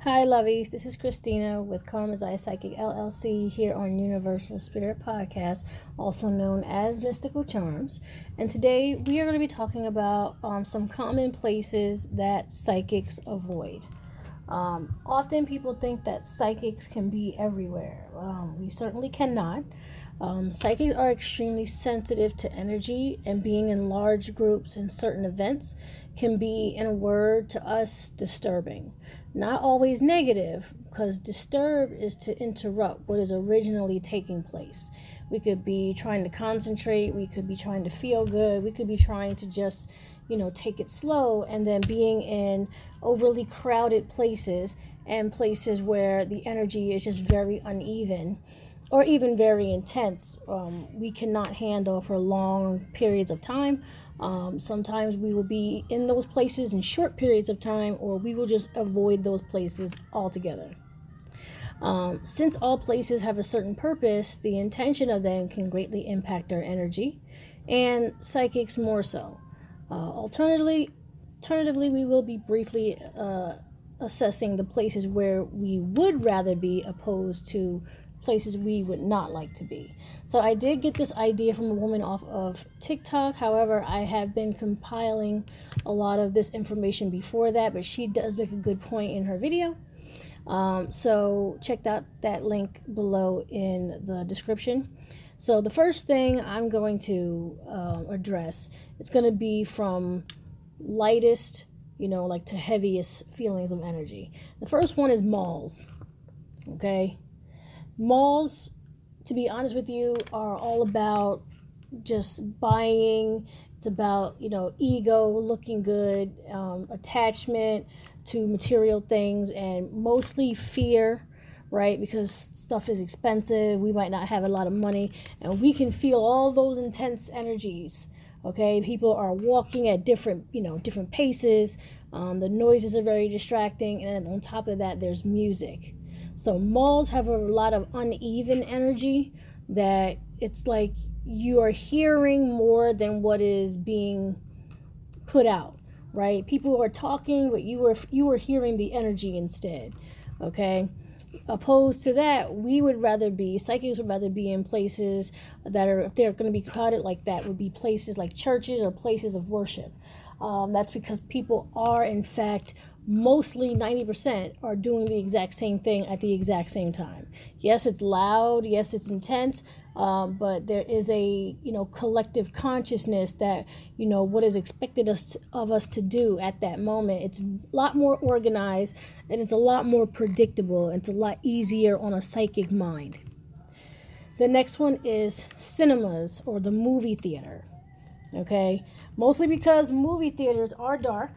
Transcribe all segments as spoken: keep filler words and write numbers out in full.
Hi, lovies. This is Christina with Karma's Eye Psychic L L C here on Universal Spirit Podcast, also known as Mystical Charms. And today we are going to be talking about um, some common places that psychics avoid. Um, often people think that psychics can be everywhere. Um, we certainly cannot. Um, psychics are extremely sensitive to energy, and being in large groups and certain events can be, in a word, to us, disturbing. Not always negative, because disturb is to interrupt what is originally taking place. We could be trying to concentrate, we could be trying to feel good, we could be trying to just, you know, take it slow, and then being in overly crowded places and places where the energy is just very uneven or even very intense, um, we cannot handle for long periods of time. Um, sometimes we will be in those places in short periods of time, or we will just avoid those places altogether. Um, since all places have a certain purpose, the intention of them can greatly impact our energy, and psychics more so. Uh, alternatively, alternatively, we will be briefly uh, assessing the places where we would rather be opposed to places we would not like to be. So I did get this idea from a woman off of TikTok. However, I have been compiling a lot of this information before that, but she does make a good point in her video. Um, so check out that link below in the description. So the first thing I'm going to uh, address, it's going to be from lightest, you know, like to heaviest feelings of energy. The first one is malls. Okay. Malls, to be honest with you, are all about just buying. It's about, you know, ego, looking good, um, attachment to material things, and mostly fear, right? Because stuff is expensive. We might not have a lot of money, and we can feel all those intense energies. Okay, people are walking at different, you know, different paces. Um, the noises are very distracting, and on top of that, there's music. So malls have a lot of uneven energy that it's like you are hearing more than what is being put out, right? People are talking, but you were you were hearing the energy instead. Okay. Opposed to that, we would rather be psychics would rather be in places that are, if they're going to be crowded like that, would be places like churches or places of worship. Um, that's because people are, in fact, mostly ninety percent are doing the exact same thing at the exact same time. Yes, it's loud. Yes, it's intense. Um, but there is a, you know, collective consciousness that, you know, what is expected us to, of us to do at that moment. It's a lot more organized, and it's a lot more predictable. And it's a lot easier on a psychic mind. The next one is cinemas or the movie theater. Okay, mostly because movie theaters are dark.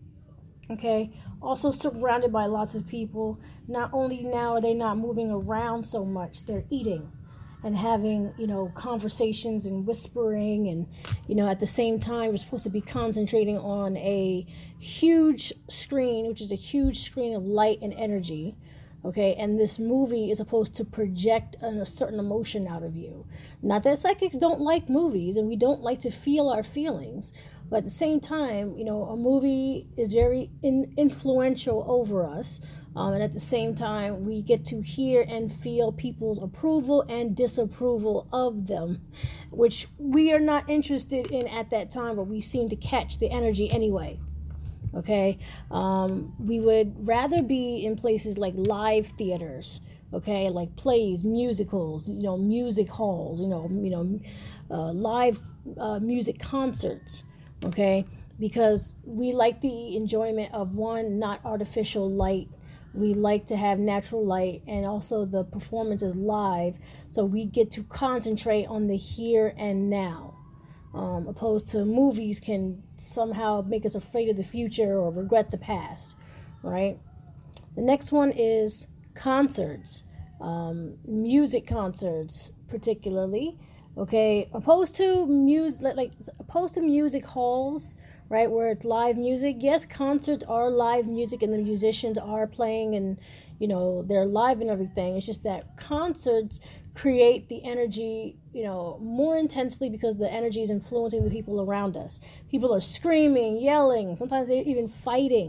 Okay, also surrounded by lots of people. Not only now are they not moving around so much, they're eating and having, you know, conversations and whispering, and, you know, at the same time we're supposed to be concentrating on a huge screen, which is a huge screen of light and energy. Okay, and this movie is supposed to project a certain emotion out of you. Not that psychics don't like movies, and we don't like to feel our feelings, but at the same time, you know, a movie is very in, influential over us. Um, and at the same time, we get to hear and feel people's approval and disapproval of them, which we are not interested in at that time, but we seem to catch the energy anyway. Okay, um, we would rather be in places like live theaters. Okay, like plays, musicals, you know, music halls, you know, you know, uh, live uh, music concerts. Okay, because we like the enjoyment of, one, not artificial light. We like to have natural light, and also the performance is live, so we get to concentrate on the here and now. Um, opposed to movies can somehow make us afraid of the future or regret the past, right? The next one is concerts, um, music concerts particularly. Okay, opposed to music, like opposed to music halls, right, where it's live music. Yes, concerts are live music, and the musicians are playing, and, you know, they're live and everything. It's just that concerts create the energy, you know, more intensely, because the energy is influencing the people around us. People are screaming, yelling, sometimes they're even fighting,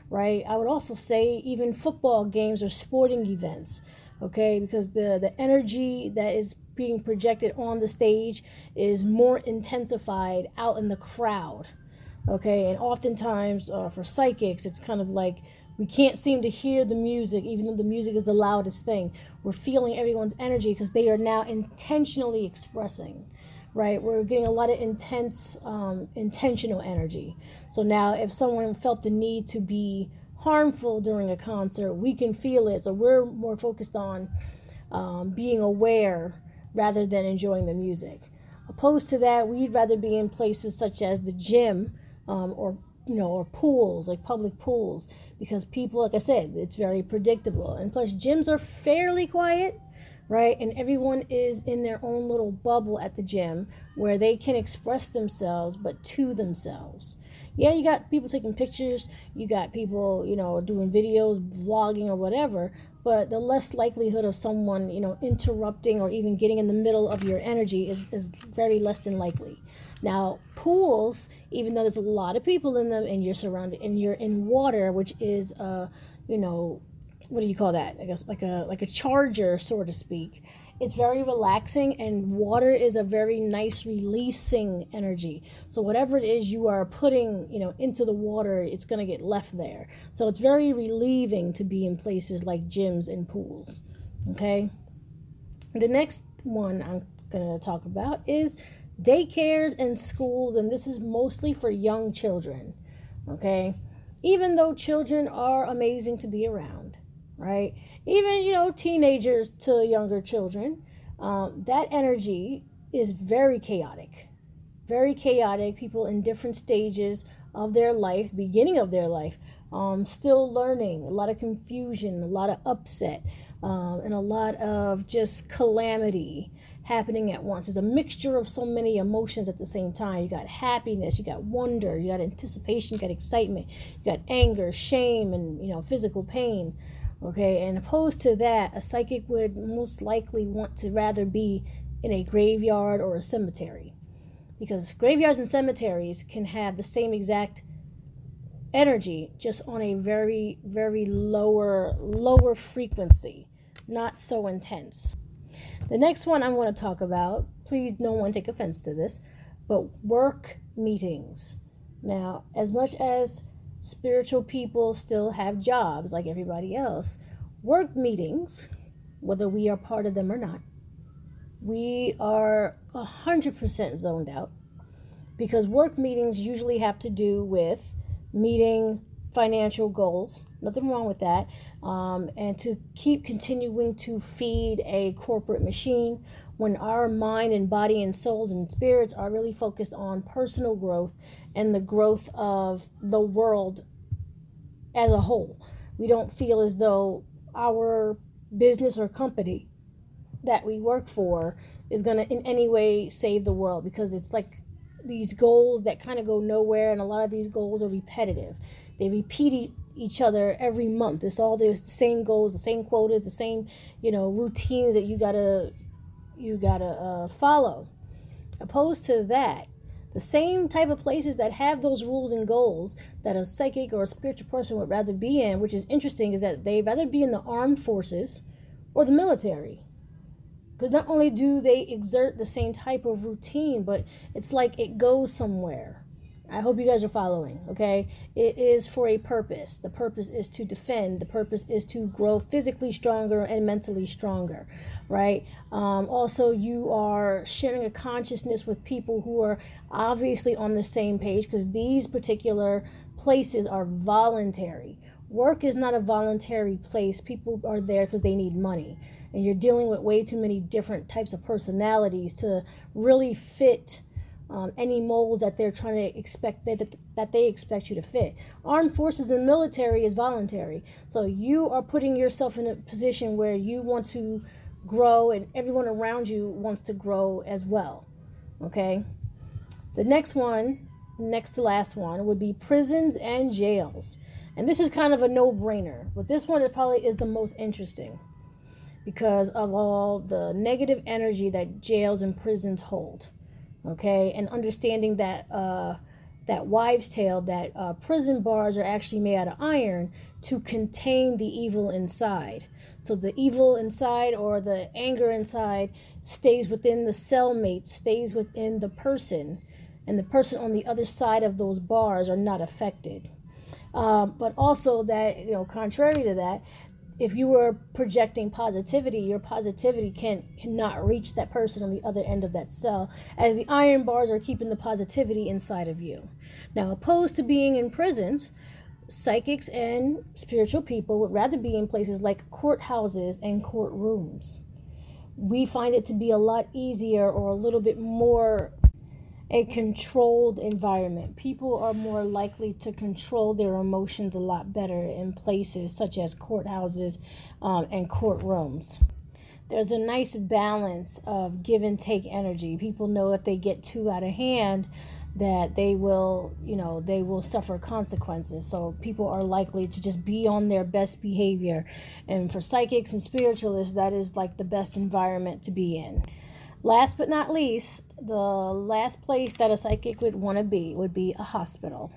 right? I would also say even football games or sporting events, okay, because the the energy that is being projected on the stage is more intensified out in the crowd, okay. And oftentimes uh, for psychics, it's kind of like we can't seem to hear the music, even though the music is the loudest thing. We're feeling everyone's energy because they are now intentionally expressing, right? We're getting a lot of intense, um, intentional energy. So now if someone felt the need to be harmful during a concert, we can feel it. So we're more focused on um, being aware rather than enjoying the music. Opposed to that, we'd rather be in places such as the gym, um, or you know, or pools, like public pools, because people, like I said, it's very predictable. And plus, gyms are fairly quiet, right? And everyone is in their own little bubble at the gym where they can express themselves, but to themselves. Yeah, you got people taking pictures, you got people, you know, doing videos, vlogging or whatever, but the less likelihood of someone, you know, interrupting or even getting in the middle of your energy is, is very less than likely. Now, pools, even though there's a lot of people in them and you're surrounded and you're in water, which is, uh, you know, what do you call that? I guess like a like a charger, so to speak. It's very relaxing, and water is a very nice releasing energy. So whatever it is you are putting, you know, into the water, it's going to get left there. So it's very relieving to be in places like gyms and pools. Okay? The next one I'm going to talk about is daycares and schools, and this is mostly for young children. Okay? Even though children are amazing to be around, right? Even, you know, teenagers to younger children, um, that energy is very chaotic. Very chaotic. People in different stages of their life, beginning of their life, um, still learning, a lot of confusion, a lot of upset, um, and a lot of just calamity happening at once. It's a mixture of so many emotions at the same time. You got happiness, you got wonder, you got anticipation, you got excitement, you got anger, shame, and, you know, physical pain. Okay, and opposed to that, a psychic would most likely want to rather be in a graveyard or a cemetery, because graveyards and cemeteries can have the same exact energy, just on a very, very lower, lower frequency, not so intense. The next one I want to talk about, please no one take offense to this, but work meetings. Now, as much as spiritual people still have jobs like everybody else, work meetings, whether we are part of them or not, we are one hundred percent zoned out, because work meetings usually have to do with meeting financial goals. Nothing wrong with that. Um, and to keep continuing to feed a corporate machine, when our mind and body and souls and spirits are really focused on personal growth and the growth of the world as a whole. We don't feel as though our business or company that we work for is going to in any way save the world, because it's like these goals that kind of go nowhere, and a lot of these goals are repetitive. They repeat each other every month. It's all there's the same goals, the same quotas, the same, you know, routines that you gotta you gotta uh, follow. Opposed to that, the same type of places that have those rules and goals that a psychic or a spiritual person would rather be in, which is interesting, is that they'd rather be in the armed forces or the military. Because not only do they exert the same type of routine, but it's like it goes somewhere. I hope you guys are following, okay? It is for a purpose. The purpose is to defend. The purpose is to grow physically stronger and mentally stronger, right? Um, also, you are sharing a consciousness with people who are obviously on the same page, because these particular places are voluntary. Work is not a voluntary place. People are there because they need money. And you're dealing with way too many different types of personalities to really fit Um, any molds that they're trying to expect that, that they expect you to fit. Armed forces and military is voluntary. So you are putting yourself in a position where you want to grow, and everyone around you wants to grow as well. Okay? The next one, next to last one, would be prisons and jails. And this is kind of a no-brainer, but this one probably is the most interesting because of all the negative energy that jails and prisons hold. Okay, and understanding that uh, that wives' tale that uh, prison bars are actually made out of iron to contain the evil inside. So the evil inside or the anger inside stays within the cellmate, stays within the person, and the person on the other side of those bars are not affected. Um, but also that, you know, contrary to that, if you were projecting positivity, your positivity can cannot reach that person on the other end of that cell, as the iron bars are keeping the positivity inside of you. Now, opposed to being in prisons, psychics and spiritual people would rather be in places like courthouses and courtrooms. We find it to be a lot easier or a little bit more a controlled environment. People are more likely to control their emotions a lot better in places such as courthouses um, and courtrooms. There's a nice balance of give and take energy. People know if they get too out of hand that they will, you know, they will suffer consequences. So people are likely to just be on their best behavior. And for psychics and spiritualists, that is like the best environment to be in. Last but not least, the last place that a psychic would want to be would be a hospital.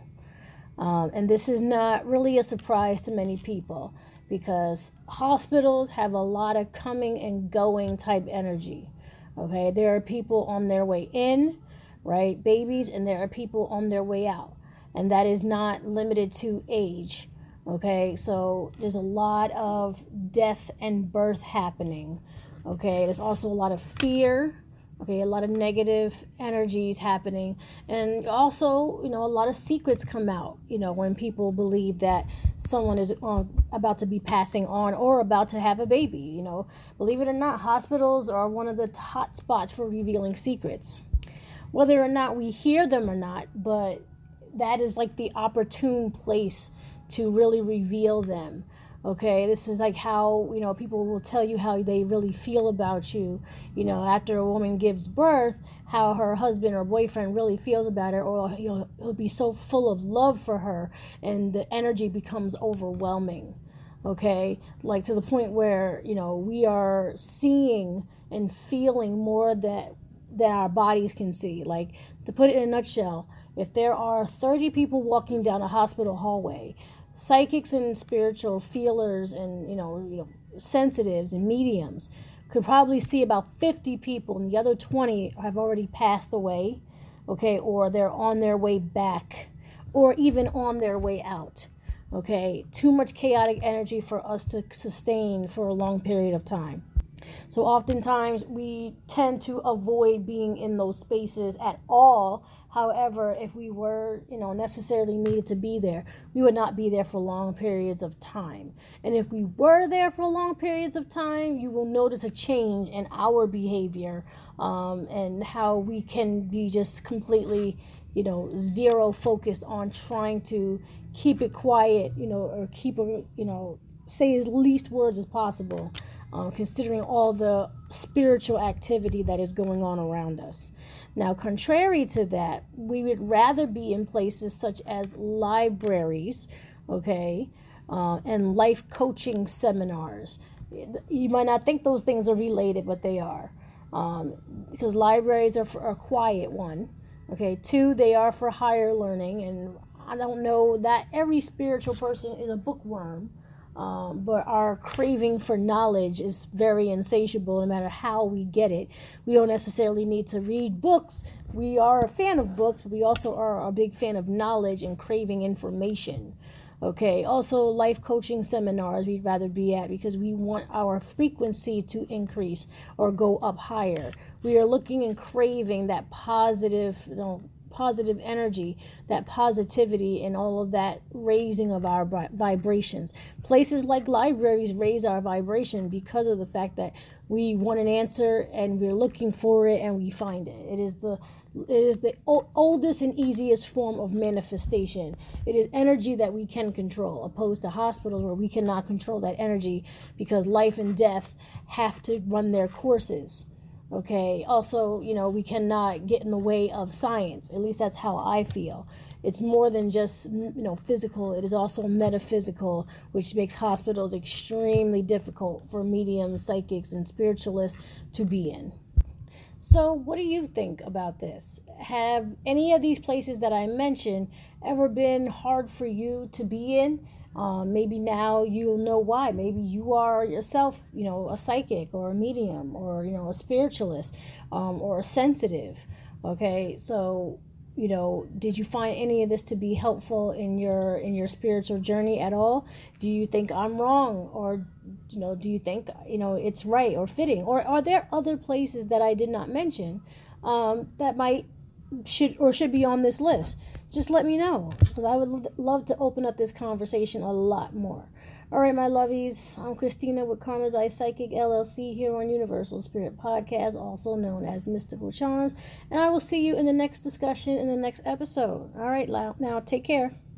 Um, and this is not really a surprise to many people because hospitals have a lot of coming and going type energy. Okay, there are people on their way in, right, babies, and there are people on their way out. And that is not limited to age. Okay, so there's a lot of death and birth happening. Okay, there's also a lot of fear, okay, a lot of negative energies happening, and also, you know, a lot of secrets come out, you know, when people believe that someone is uh, about to be passing on or about to have a baby. You know, believe it or not, hospitals are one of the hot spots for revealing secrets, whether or not we hear them or not, but that is like the opportune place to really reveal them. Okay, this is like how, you know, people will tell you how they really feel about you, you know, after a woman gives birth, how her husband or boyfriend really feels about her, or you know, he'll be so full of love for her and the energy becomes overwhelming. Okay, like to the point where, you know, we are seeing and feeling more that that our bodies can see. Like, to put it in a nutshell, if there are thirty people walking down a hospital hallway, psychics and spiritual feelers and, you know, you know, sensitives and mediums could probably see about fifty people, and the other twenty have already passed away, okay, or they're on their way back, or even on their way out. Okay, too much chaotic energy for us to sustain for a long period of time. So oftentimes we tend to avoid being in those spaces at all. However, if we were, you know, necessarily needed to be there, we would not be there for long periods of time. And if we were there for long periods of time, you will notice a change in our behavior um, and how we can be just completely, you know, zero focused on trying to keep it quiet, you know, or keep, a, you know, say as least words as possible. Uh, considering all the spiritual activity that is going on around us. Now, contrary to that, we would rather be in places such as libraries, okay, uh, and life coaching seminars. You might not think those things are related, but they are. Um, because libraries are for a quiet one, okay. Two, they are for higher learning, and I don't know that every spiritual person is a bookworm. Um, but our craving for knowledge is very insatiable no matter how we get it. We don't necessarily need to read books. We are a fan of books, but we also are a big fan of knowledge and craving information. Okay, also life coaching seminars we'd rather be at because we want our frequency to increase or go up higher. We are looking and craving that positive, you know, positive energy, that positivity, and all of that raising of our vibrations. Places like libraries raise our vibration because of the fact that we want an answer and we're looking for it and we find it. It is the it is the o- oldest and easiest form of manifestation. It is energy that we can control, opposed to hospitals where we cannot control that energy because life and death have to run their courses. Okay, also, you know, we cannot get in the way of science. At least that's how I feel. It's more than just, you know, physical. It is also metaphysical, which makes hospitals extremely difficult for mediums, psychics, and spiritualists to be in. So, what do you think about this? Have any of these places that I mentioned ever been hard for you to be in? Um, maybe now you'll know why. Maybe you are yourself, you know, a psychic or a medium or, you know, a spiritualist, um, or a sensitive. Okay, so, you know, did you find any of this to be helpful in your in your spiritual journey at all? Do you think I'm wrong, or you know, do you think, you know, it's right or fitting, or are there other places that I did not mention, um, that might should or should be on this list? Just let me know, because I would love to open up this conversation a lot more. All right, my lovies, I'm Christina with Karma's Eye Psychic L L C here on Universal Spirit Podcast, also known as Mystical Charms, and I will see you in the next discussion in the next episode. All right, now take care.